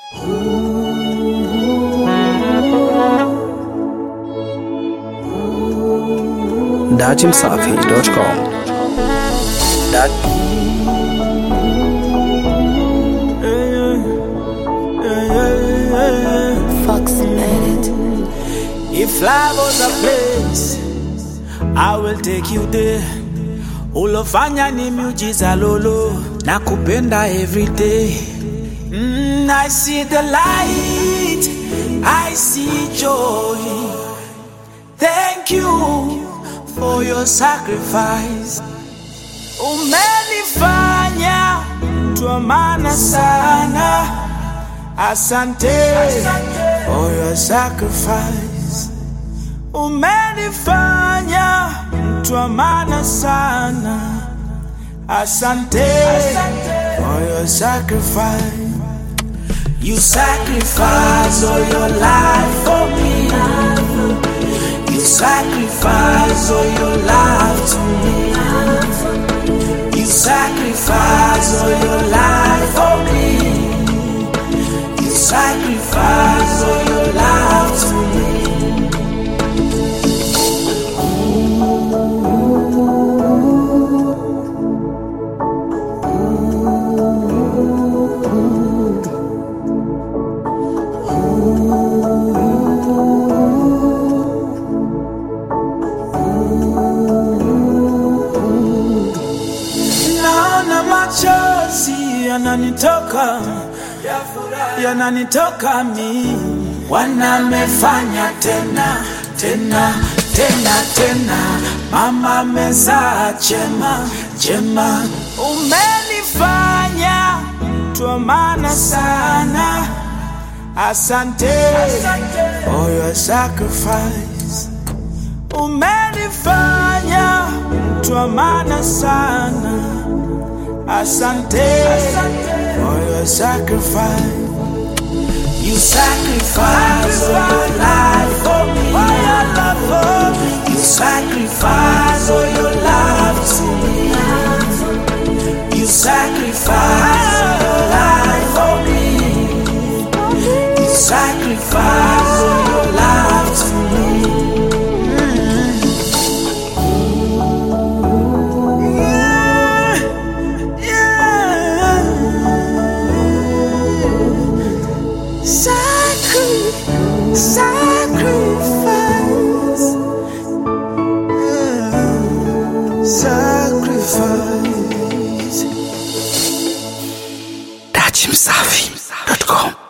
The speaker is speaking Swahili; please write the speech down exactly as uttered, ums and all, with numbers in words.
dachim safi dot com. Fox Edit. If life was a place, I will take you there. Ulofanya ni miujiza lolo, nakupenda every day. Mm, I see the light, I see joy. Thank you for your sacrifice. Umenifanya mtu wa maana sana. Asante for your sacrifice. Umenifanya mtu wa maana sana. Asante for your sacrifice. You sacrifice all your life for me. You sacrifice all your life to me. You sacrifice all your life for me. You sacrifice all your life to me. Naona machozi yananitoka, yananitoka mi. Wanamefanya tena, tena, tena, tena. Mama meza chema, chema. Umenifanya mtu wa maana sana. Asante for your sacrifice. Umenifanya mtu wa maana sana. Asante for your sacrifice. You sacrifice all your life for me. You sacrifice all your love to me. You sacrifice all your life for me. You sacrifice all your love to me. Sacri- sacrifice, yeah. Sacrifice. dachim safi dot com.